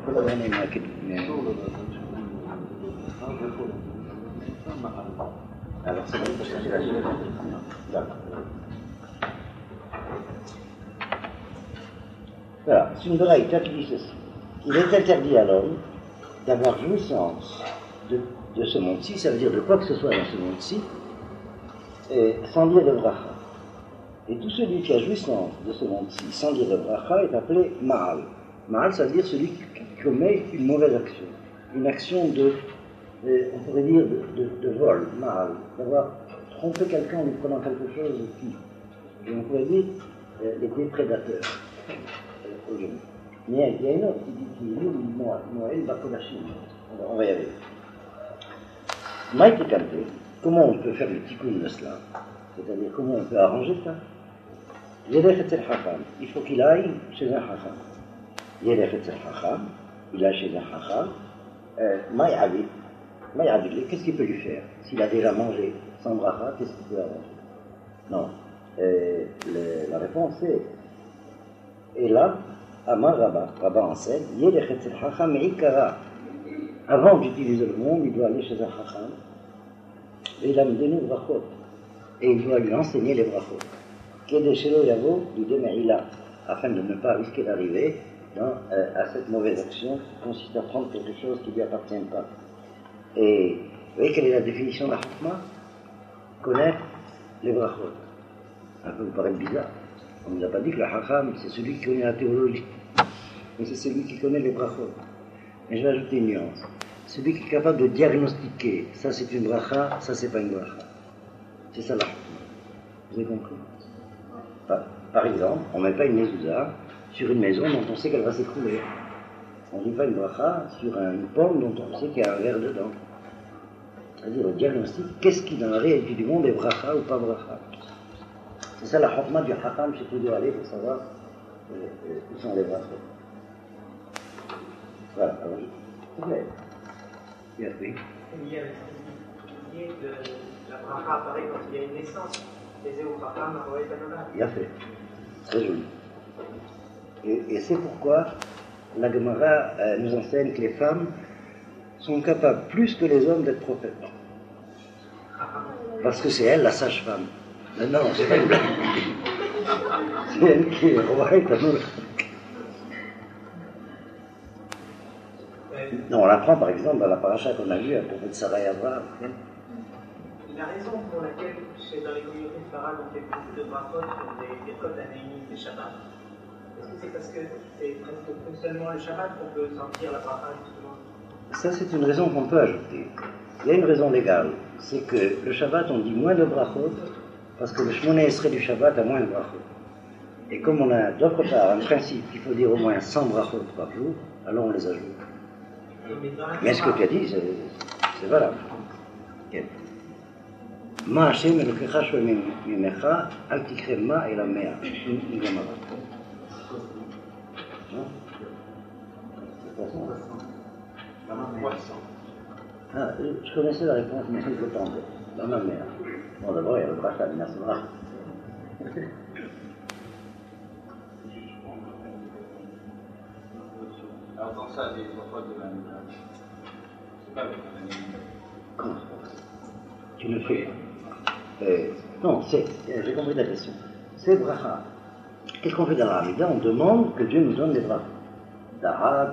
Alors c'est bon, c'est la suite. Voilà, Sundara dit ceci. Il est interdit à l'homme d'avoir jouissance de ce monde-ci, ça veut dire de quoi que ce soit dans ce monde-ci, sans dire de bracha. Et tout celui qui a jouissance de ce monde-ci sans dire de bracha est appelé ma'al. Ma'al, ça veut dire celui qui commet une mauvaise action. Une action on pourrait dire de vol, ma'al. D'avoir trompé quelqu'un en lui prenant quelque chose qui, on pourrait dire, les déprédateurs. Mais il y a une autre qui dit qu'il est Noël Bakodashim. On va y aller. Maïté Kanté, comment on peut faire le tikkun de cela? C'est-à-dire comment on peut arranger ça? Il faut qu'il aille chez un Chacham. Il aille chez un Chacham. Qu'est-ce qu'il peut lui faire? S'il a déjà mangé sans bracha, qu'est-ce qu'il peut arranger? Non. La réponse est et là, Amar Rabba enseigne, avant d'utiliser le monde, il doit aller chez un Chacham et il a mené nos brachot. Et il doit lui enseigner les brachot. Kedeshelo Yavo, du Demeïla, afin de ne pas risquer d'arriver à cette mauvaise action qui consiste à prendre quelque chose qui ne lui appartient pas. Et vous voyez quelle est la définition de la Chachma? Connaître les brachot. Ça peut vous paraître bizarre. On ne nous a pas dit que le Chacham, c'est celui qui connaît la théologie, mais c'est celui qui connaît les brachot. Mais je vais ajouter une nuance. Celui qui est capable de diagnostiquer, ça c'est une bracha, ça c'est pas une bracha. C'est ça la Chachma. Vous avez compris? Par exemple, on ne met pas une mezouza sur une maison dont on sait qu'elle va s'écrouler. On ne dit pas une bracha sur une pomme dont on sait qu'il y a un verre dedans. C'est-à-dire le diagnostic, qu'est-ce qui dans la réalité du monde est bracha ou pas bracha. C'est ça la chokma du Hakam chez Koudou Ali pour savoir où sont les brachot. Voilà, alors c'est clair. Oui. Il y a l'idée de la bracha apparaît quand il y a une naissance. Il a fait. Très joli. Et c'est pourquoi la Gemara nous enseigne que les femmes sont capables plus que les hommes d'être prophètes. Parce que c'est elle la sage-femme. Non, c'est pas une blague. C'est elle qui est roi et non, on l'apprend par exemple dans la paracha qu'on a vue à propos de Sarah et Abraham. La raison pour laquelle, dans les communautés de Farad, on fait beaucoup de brachot sur des codes anémiques des Shabbat, est-ce que c'est parce que c'est presque seulement le Shabbat qu'on peut sentir la bracha justement? Ça, c'est une raison qu'on peut ajouter. Il y a une raison légale, c'est que le Shabbat, on dit moins de brachot, parce que le Shmoneh Esrei du Shabbat a moins de brachot. Et comme on a d'autre part un principe qu'il faut dire au moins 100 brachot par jour, alors on les ajoute. Mais ce que tu as dit, c'est valable. Ma Hashem Elokecha shoel mimecha, al tikre ma el hamea. Une Gemara. Non? Ah, je connaissais la réponse, mais je ne l'attendais. Dans ma mère. Bon, d'abord, il y a le bracha de Nasra. Alors, dans ça, les trois de la mère, c'est pas avec la mère. Comment? Tu le fais. Non, j'ai compris la question. C'est bracha. Qu'est-ce qu'on fait dans la Hamida? On demande que Dieu nous donne des brachas. Darat,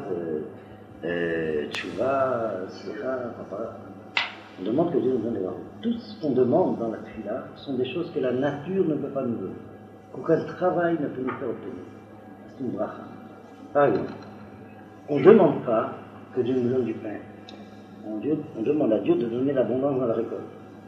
Tchouva, Sira, Papa. On demande que Dieu nous donne des brachas. Tout ce qu'on demande dans la Tfila sont des choses que la nature ne peut pas nous donner, qu'aucun travail ne peut nous faire obtenir. C'est une bracha. Par exemple, on ne demande pas que Dieu nous donne du pain. On demande à Dieu de donner l'abondance dans la récolte.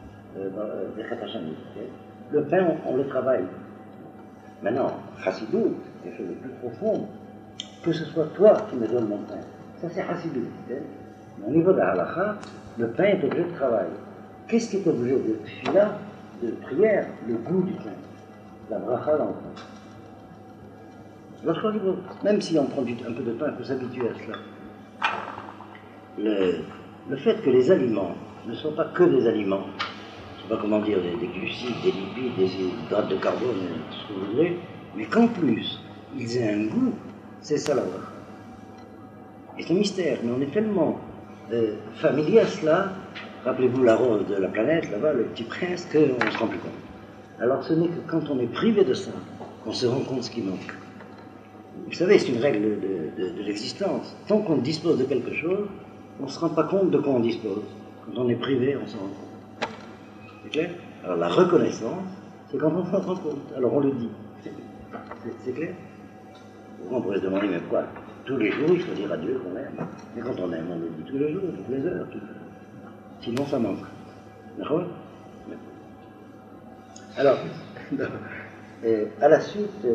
Le pain, on le travaille. Maintenant, Chassidou, les choses les plus profondes, que ce soit toi qui me donnes mon pain, ça c'est Chassidou. Mais au niveau de la halakha, le pain est objet de travail. Qu'est-ce qui est objet de tfila, de prière? Le goût du pain, la bracha dans le pain. Même si on prend un peu de temps, il faut s'habituer à cela. Le fait que les aliments ne sont pas que des aliments, je ne sais pas comment dire, des glucides, des lipides, des hydrates de carbone, tout ce que vous voulez, mais qu'en plus, ils aient un goût, c'est ça la bracha. Et c'est un mystère, mais on est tellement familier à cela. Rappelez-vous la rose de la planète, là-bas, le petit prince, qu'on ne se rend plus compte. Alors ce n'est que quand on est privé de ça qu'on se rend compte ce qui manque. Vous savez, c'est une règle de l'existence. Tant qu'on dispose de quelque chose, on ne se rend pas compte de quoi on dispose. Quand on est privé, on s'en rend compte. C'est clair? Alors la reconnaissance, c'est quand on s'en rend compte. Alors on le dit. C'est clair? On pourrait se demander, mais quoi? Tous les jours, il faut dire à Dieu qu'on l'aime. Mais quand on aime, on le dit tous les jours, toutes les heures. Sinon, ça manque. D'accord? Alors, à la suite,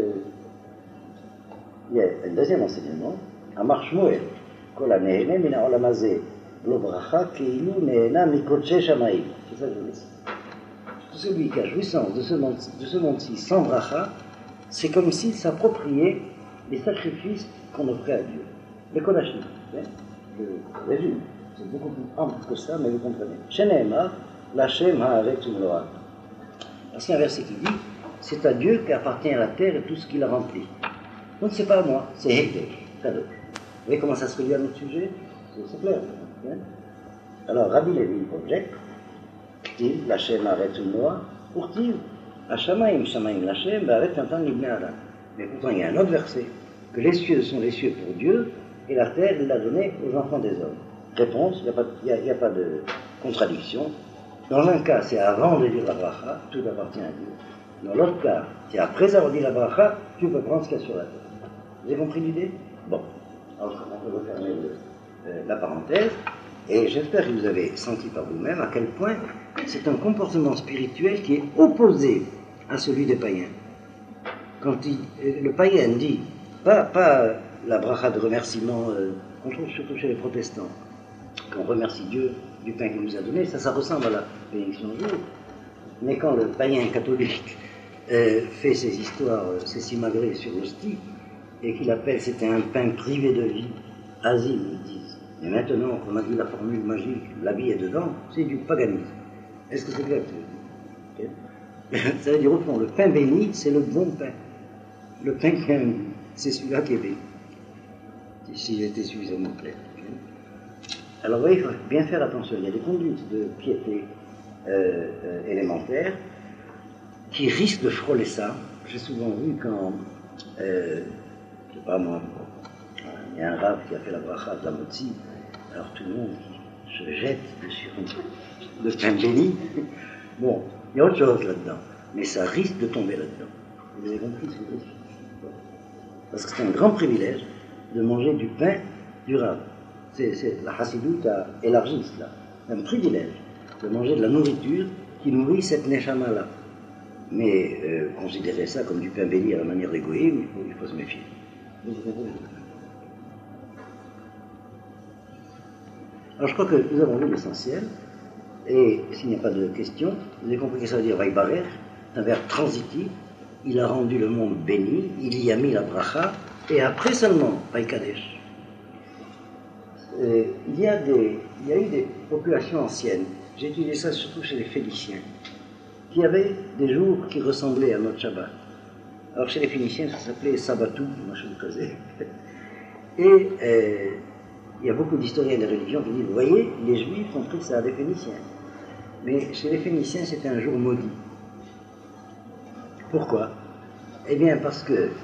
il y a un deuxième enseignement. Amar Shmuel, Kol hanehene min ha'olam hazeh, lo bracha keilu nehena mikotche shamayim. C'est ça que je veux dire. Celui qui a jouissance de ce monde-ci sans bracha, c'est comme s'il s'appropriait les sacrifices qu'on offrait à Dieu. Les kodashim. Je résume. C'est beaucoup plus ample que ça, mais vous comprenez. Sheneemar, l'Hashem haaretz umloa. Parce qu'il y a un verset qui dit, c'est à Dieu qu'appartient la terre et tout ce qu'il a rempli. Donc c'est pas à moi, c'est Hekdesh, cadeau. Vous voyez comment ça se relie à notre sujet? C'est clair. Hein? Alors Rabbi Levi objecte, Ktiv, l'Hashem haaretz umloa, pour Ktiv, Hashamaim, Shamaim l'Hashem, Ba'aret Natan libnei Adam. Mais pourtant il y a un autre verset, que les cieux sont les cieux pour Dieu, et la terre il l'a donnée aux enfants des hommes. Réponse, il n'y a pas de contradiction. Dans un cas, c'est avant de dire la bracha, tout appartient à Dieu. Dans l'autre cas, c'est après avoir dit la bracha, tu peux prendre ce qu'il y a sur la terre. Vous avez compris l'idée? Bon, alors on peut refermer la parenthèse, et j'espère que vous avez senti par vous-même à quel point c'est un comportement spirituel qui est opposé à celui des païens. Quand le païen dit, pas la bracha de remerciement qu'on trouve surtout chez les protestants, qu'on remercie Dieu du pain qu'il nous a donné, ça ressemble à la bénédiction de Dieu. Mais quand le païen catholique fait ses histoires, ses simagrées sur l'hostie, et qu'il appelle c'était un pain privé de vie, asile, ils disent. Et maintenant qu'on a dit la formule magique, la vie est dedans, c'est du paganisme. Est-ce que c'est clair? Ça veut dire au fond, le pain béni, c'est le bon pain. Le pain qui a un goût, c'est celui-là qui est béni. Si j'étais suffisamment clair. Alors vous voyez, il faut bien faire attention. Il y a des conduites de piété élémentaires qui risquent de frôler ça. J'ai souvent vu quand, je sais pas moi, il y a un rave qui a fait la bracha de la motzi, alors tout le monde se jette sur le pain béni. Bon, il y a autre chose là-dedans, mais ça risque de tomber là-dedans. Vous avez compris ce que je veux dire? Parce que c'est un grand privilège de manger du pain du rave. La chassidoute a élargi cela. C'est un privilège de manger de la nourriture qui nourrit cette neshama-là. Mais considérer ça comme du pain béni à la manière des goïms, il faut se méfier. Alors je crois que nous avons vu l'essentiel, et s'il n'y a pas de questions, vous avez compris que ça veut dire Vaïbarer, c'est un verbe transitif, il a rendu le monde béni, il y a mis la bracha, et après seulement, Vaïkadesh. Il y a eu des populations anciennes, j'ai étudié ça surtout chez les Phéniciens, qui avaient des jours qui ressemblaient à notre Shabbat. Alors chez les Phéniciens, ça s'appelait Sabbatou, et il y a beaucoup d'historiens de religion qui disent, vous voyez, les Juifs ont pris ça des Phéniciens. Mais chez les Phéniciens, c'était un jour maudit. Pourquoi? Eh bien, parce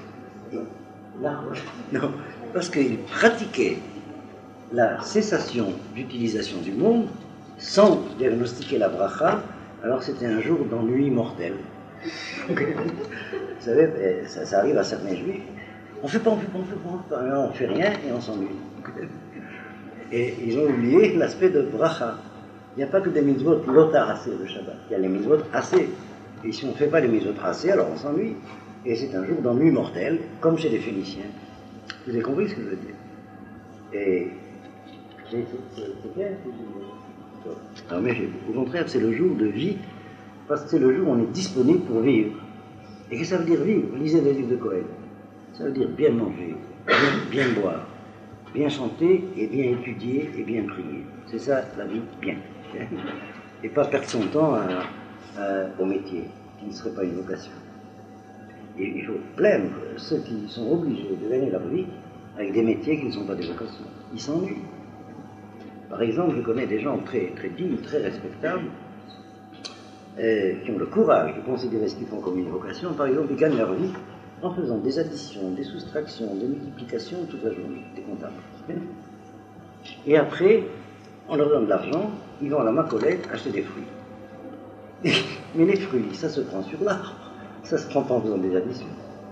qu'ils pratiquaient la cessation d'utilisation du monde sans diagnostiquer la bracha, alors c'était un jour d'ennui mortel. Vous savez, ça arrive à certains juifs. On fait pas, on fait rien et on s'ennuie. Et ils ont oublié l'aspect de bracha. Il n'y a pas que des mitzvot lotar assez le Shabbat, il y a les mitzvot assez. Et si on ne fait pas les mitzvot assez, alors on s'ennuie. Et c'est un jour d'ennui mortel, comme chez les Phéniciens. Vous avez compris ce que je veux dire? Et c'est clair. Alors, mais au contraire, c'est le jour de vie, parce que c'est le jour où on est disponible pour vivre. Et qu'est-ce que ça veut dire vivre? Lisez le livre de Cohen. Ça veut dire bien manger, bien boire, bien chanter, et bien étudier, et bien prier. C'est ça, la vie, bien. Et pas perdre son temps au métier, qui ne serait pas une vocation. Et il faut plaindre ceux qui sont obligés de gagner leur vie avec des métiers qui ne sont pas des vocations. Ils s'ennuient. Par exemple, je connais des gens très, très dignes, très respectables, qui ont le courage de considérer ce qu'ils font comme une vocation. Par exemple, ils gagnent leur vie en faisant des additions, des soustractions, des multiplications toute la journée, des comptables. Et après, on leur donne de l'argent, ils vont à la Macolette acheter des fruits. Mais les fruits, ça se prend sur l'arbre, ça se prend pas en faisant des additions.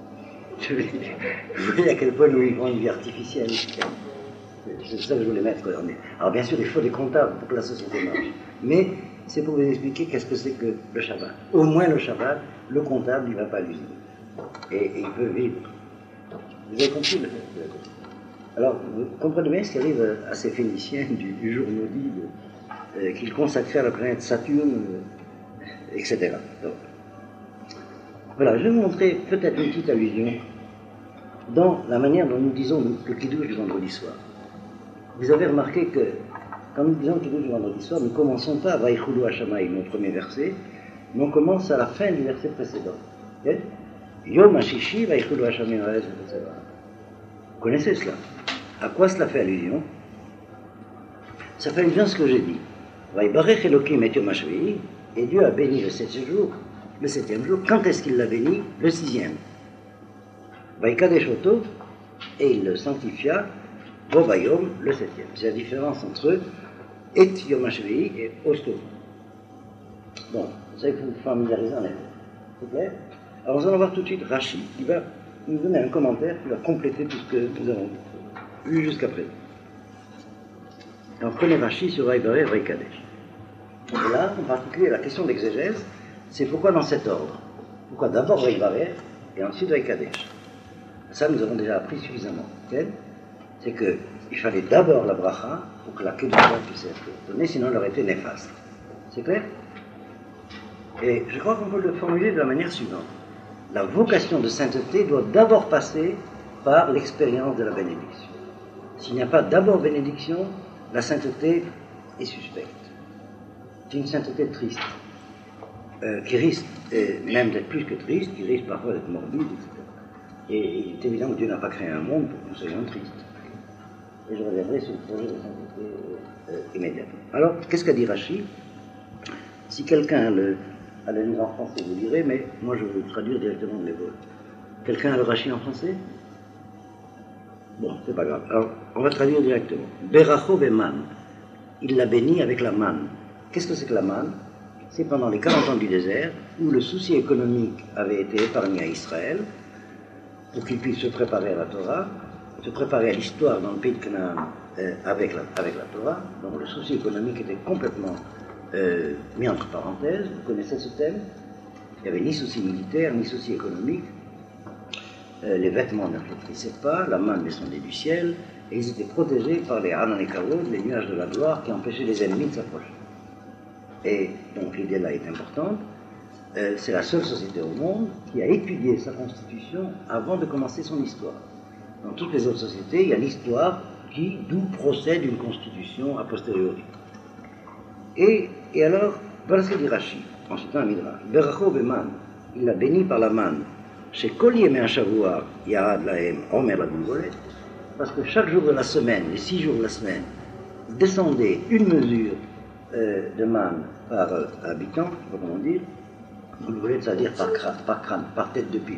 Vous voyez à quel point nous vivons une vie artificielle. C'est ça que je voulais mettre. Alors bien sûr, il faut des comptables pour que la société marche. Mais c'est pour vous expliquer qu'est-ce que c'est que le Shabbat. Au moins le Shabbat, le comptable, il ne va pas à l'usine. Et il peut vivre. Vous avez compris le fait. Alors, vous comprenez bien ce qui arrive à ces Phéniciens du jour maudit qu'ils consacraient à la planète Saturne, etc. Donc, voilà, je vais vous montrer peut-être une petite allusion dans la manière dont nous disons le Kiddush du vendredi soir. Vous avez remarqué que quand nous disons le Kiddush du vendredi soir, nous ne commençons pas à Vaïchoulou Hashamayim, mon premier verset, mais on commence à la fin du verset précédent. Okay? Yom HaShishi Vaïchoulou Hashamayim. Vous connaissez cela? À quoi cela fait allusion? Ça fait allusion à ce que j'ai dit. Vaïbarech Elokim et Yom HaShvi'i, et Dieu a béni le septième jour. Le septième jour, quand est-ce qu'il l'a béni? Le sixième. Vaïkadesh Oto, et il le sanctifia, Vovayom, le septième. C'est la différence entre Et Yom HaShvi'i et Osto. Bon, vous savez que vous vous familiarisez en hébreu. C'est clair? Alors nous allons voir tout de suite Rashi, qui va nous donner un commentaire qui va compléter tout ce que nous avons vu jusqu'à présent. Donc prenez Rashi sur Vaïbarech Vaïkadesh. Et là, en particulier, la question d'exégèse, c'est pourquoi dans cet ordre? Pourquoi d'abord Vaïbarech et ensuite Vaïkadesh? Ça, nous avons déjà appris suffisamment. Okay? C'est qu'il fallait d'abord la bracha pour que la Kedusha puisse être donnée, sinon elle aurait été néfaste. C'est clair? Et je crois qu'on peut le formuler de la manière suivante. La vocation de sainteté doit d'abord passer par l'expérience de la bénédiction. S'il n'y a pas d'abord bénédiction, la sainteté est suspecte. C'est une sainteté triste, qui risque même d'être plus que triste, qui risque parfois d'être morbide, etc. Et il est évident que Dieu n'a pas créé un monde pour que nous soyons tristes. Et je reviendrai sur le projet de sainteté immédiatement. Alors, qu'est-ce qu'a dit Rashi? Si quelqu'un a le livre en français, vous direz, mais moi je veux le traduire directement de l'hébreu. Quelqu'un a le Rashi en français? Bon, c'est pas grave. Alors, on va traduire directement. Beracho beman. Il l'a béni avec la manne. Qu'est-ce que c'est que la manne? C'est pendant les 40 ans du désert, où le souci économique avait été épargné à Israël, pour qu'il puisse se préparer à la Torah, se préparer à l'histoire dans le pays de Canaan avec la Torah. Donc le souci économique était complètement mis entre parenthèses. Vous connaissez ce thème? Il n'y avait ni souci militaire, ni souci économique. Les vêtements ne flétrissaient pas, la manne descendait du ciel, et ils étaient protégés par les Hanan et Kavod, les nuages de la gloire qui empêchaient les ennemis de s'approcher. Et donc l'idée là est importante. C'est la seule société au monde qui a étudié sa constitution avant de commencer son histoire. Dans toutes les autres sociétés, il y a l'histoire d'où procède une constitution a posteriori. Et alors, voilà ce que dit Rashi, en citant un Midrash. Beracho beman, il l'a béni par la manne. Chez Kol Yemei HaShavua Yarad Lahem Omer la Gulgolet, parce que chaque jour de la semaine, les 6 jours de la semaine, descendait une mesure de manne par habitant, je ne sais pas comment dire, Gulgolet, c'est-à-dire par crâne, par tête de pipe.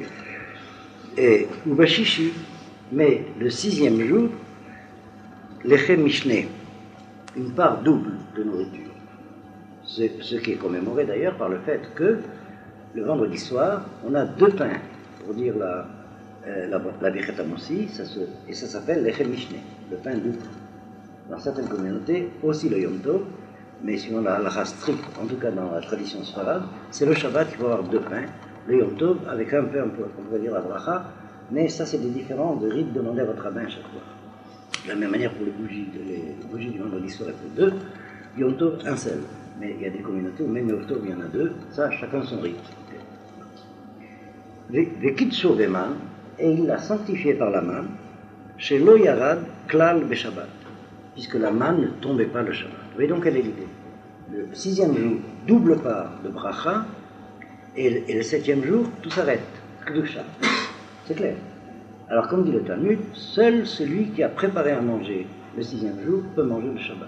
Et Ubashishi, mais le 6e jour, l'Echem Mishneh, une part double de nourriture. Ce qui est commémoré d'ailleurs par le fait que le vendredi soir, on a 2 pains, pour dire la Birkat Hamossi, et ça s'appelle l'Echem Mishneh, le pain double. Dans certaines communautés, aussi le Yom Tov, mais si on a la halakha stricte, en tout cas dans la tradition sfarade, c'est le Shabbat qu'il faut avoir 2 pains, le Yom Tov, avec un peu, on pourrait dire la bracha, mais ça c'est des différences de rites demandés à votre rabbin chaque fois. De la même manière pour les bougies du vendredi soir, il faut 2, Yom Tov, un seul. Mais il y a des communautés où même Yom Tov, il y en a 2, ça chacun son rite. Vekitsho beman, et il l'a sanctifié par la manne, chez Lo Yarad Klal Beshabbat, puisque la manne ne tombait pas le Shabbat. Vous voyez donc quelle est l'idée? Le 6e jour, double part de bracha, et le 7e jour, tout s'arrête. Kedusha. C'est clair. Alors, comme dit le Talmud, seul celui qui a préparé à manger le 6e jour peut manger le Shabbat.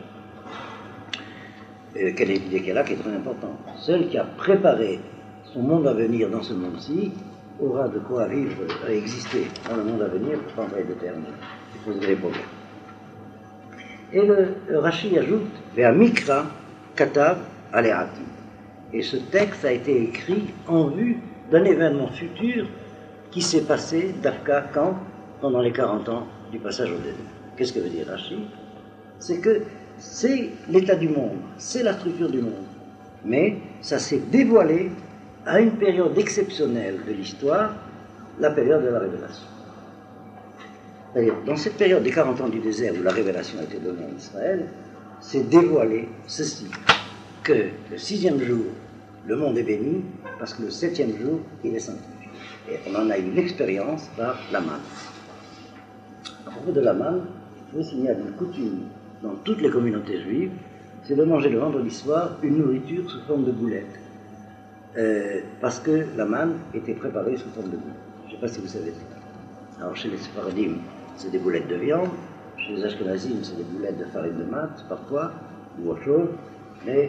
Quelle est l'idée qu'elle a, qui est très importante. Seul qui a préparé son monde à venir dans ce monde-ci aura de quoi vivre et exister dans le monde à venir, pour pas employer de terme qui poserait des problèmes. Et le Rashi ajoute Ve'amikra katav aleati. Et ce texte a été écrit en vue d'un événement futur qui s'est passé d'Afka quand pendant les 40 ans du passage au désert. Qu'est-ce que veut dire Rashi? C'est que c'est l'état du monde, c'est la structure du monde. Mais ça s'est dévoilé à une période exceptionnelle de l'histoire, la période de la révélation. C'est-à-dire, dans cette période des 40 ans du désert où la révélation a été donnée à Israël, s'est dévoilé ceci, que le 6e jour, le monde est béni, parce que le 7e jour, il est sanctifié. Et on en a eu l'expérience par la manne. À propos de la manne, je vous signale une coutume dans toutes les communautés juives, c'est de manger le vendredi soir une nourriture sous forme de boulettes. Parce que la manne était préparée sous forme de boulettes. Je ne sais pas si vous savez ça. Alors chez les Sephardim, c'est des boulettes de viande, chez les Ashkenazim, c'est des boulettes de farine de matte, parfois, ou autre chose, mais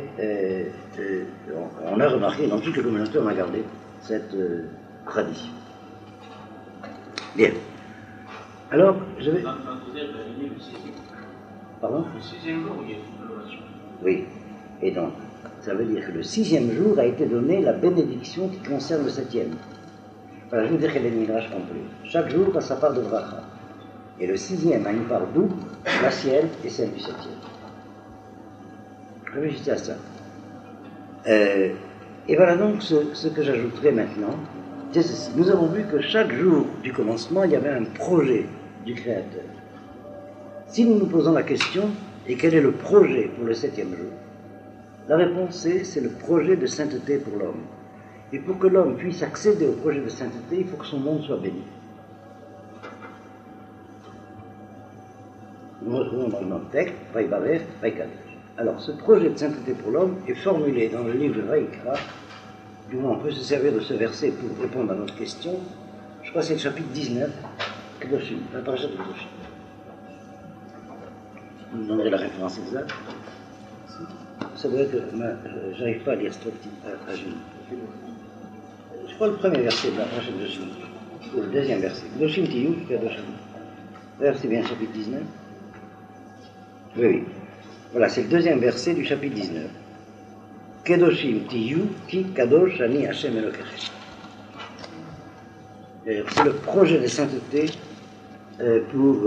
on a remarqué, dans toutes les communautés, on a gardé cette tradition. Bien. Alors, je vais... Pardon? Le 6e jour, il y a une relation. Oui. Et donc, ça veut dire que le 6e jour a été donné la bénédiction qui concerne le 7e. Voilà, je vous dire quel est le midrash complet. Chaque jour a sa part de bracha. Et le 6e a une part double, la sienne et celle du 7e. Réfléchissez à ça. Et voilà donc ce que j'ajouterai maintenant. C'est ceci. Nous avons vu que chaque jour du commencement, il y avait un projet du Créateur. Si nous nous posons la question, et quel est le projet pour le 7e jour? La réponse est, c'est le projet de sainteté pour l'homme. Et pour que l'homme puisse accéder au projet de sainteté, il faut que son monde soit béni. Nous retrouvons dans notre texte, Vaïbarer, Vaïkadesh. Alors, ce projet de sainteté pour l'homme est formulé dans le livre de Vaïkra. Du moins, on peut se servir de ce verset pour répondre à notre question. Je crois que c'est le chapitre 19, Kedoshim, la paracha de Kedoshim. Je vous donnerai la référence exacte. Ça doit être, j'arrive pas à lire ce petit à Jules. Je crois le premier verset de la paracha de Kedoshim, ou le deuxième verset. Kedoshim Tiyou, Kedoshim. D'ailleurs, c'est bien le chapitre 19. Oui, oui. Voilà, c'est le deuxième verset du chapitre 19. Kedoshim Tiyu Ki Kadosh Ani Hashem Elokechem. C'est le projet de sainteté pour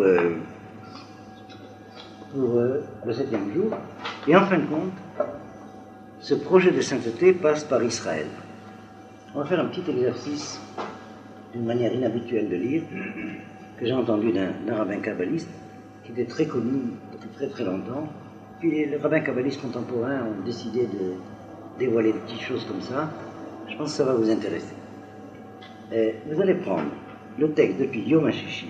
le 7e jour. Et en fin de compte, ce projet de sainteté passe par Israël. On va faire un petit exercice d'une manière inhabituelle de lire, que j'ai entendu d'un rabbin kabbaliste qui était très connu depuis très très longtemps. Puis les rabbins kabbalistes contemporains ont décidé de dévoiler des petites choses comme ça. Je pense que ça va vous intéresser. Vous allez prendre le texte depuis Yom HaShishi,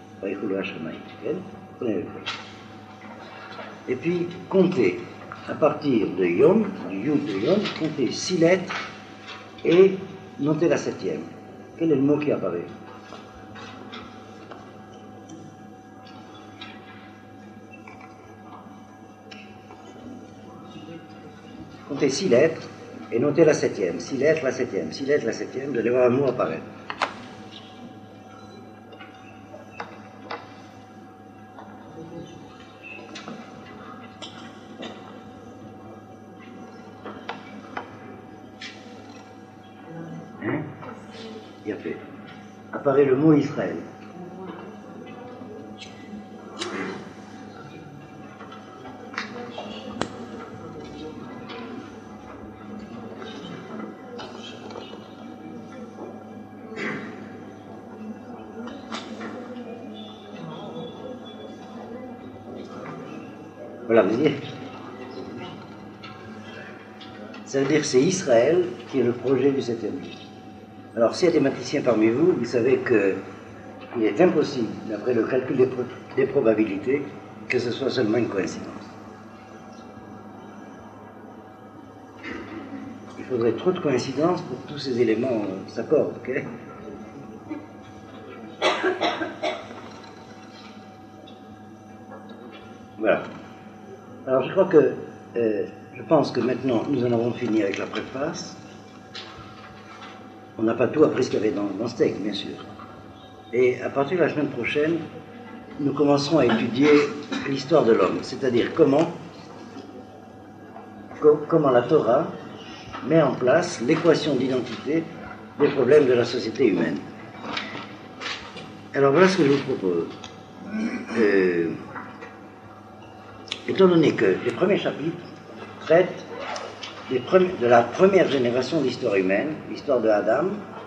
prenez le texte, et puis comptez à partir de Yom, du Yud de Yom, comptez 6 lettres et notez la 7e. Quel est le mot qui apparaît? Comptez 6 lettres et notez la 7e. 6 lettres, la 7e. 6 lettres, la 7e. Vous allez voir un mot apparaître. Hein? Bien fait. Apparaît le mot Israël. Voilà, vous voyez. Ça veut dire que c'est Israël qui est le projet du 7e jour. Alors, s'il y a des mathématiciens parmi vous, vous savez qu'il est impossible, d'après le calcul des probabilités, que ce soit seulement une coïncidence. Il faudrait trop de coïncidences pour que tous ces éléments s'accordent, ok? Voilà. Alors je crois que, je pense que maintenant nous en avons fini avec la préface. On n'a pas tout appris ce qu'il y avait dans ce texte, bien sûr. Et à partir de la semaine prochaine, nous commencerons à étudier l'histoire de l'homme, c'est-à-dire comment la Torah met en place l'équation d'identité des problèmes de la société humaine. Alors voilà ce que je vous propose. Étant donné que les premiers chapitres traitent de la première génération de l'histoire humaine, l'histoire de Adam,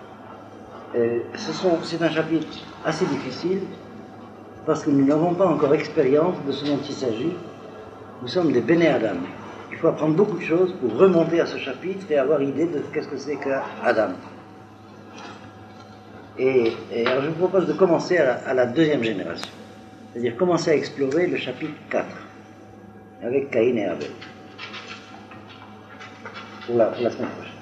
c'est un chapitre assez difficile parce que nous n'avons pas encore expérience de ce dont il s'agit. Nous sommes des Béné Adam. Il faut apprendre beaucoup de choses pour remonter à ce chapitre et avoir idée de qu'est-ce que c'est qu'Adam. Et alors je vous propose de commencer à la deuxième génération, c'est-à-dire commencer à explorer le chapitre 4 avec Caïn et Abel pour la semaine prochaine.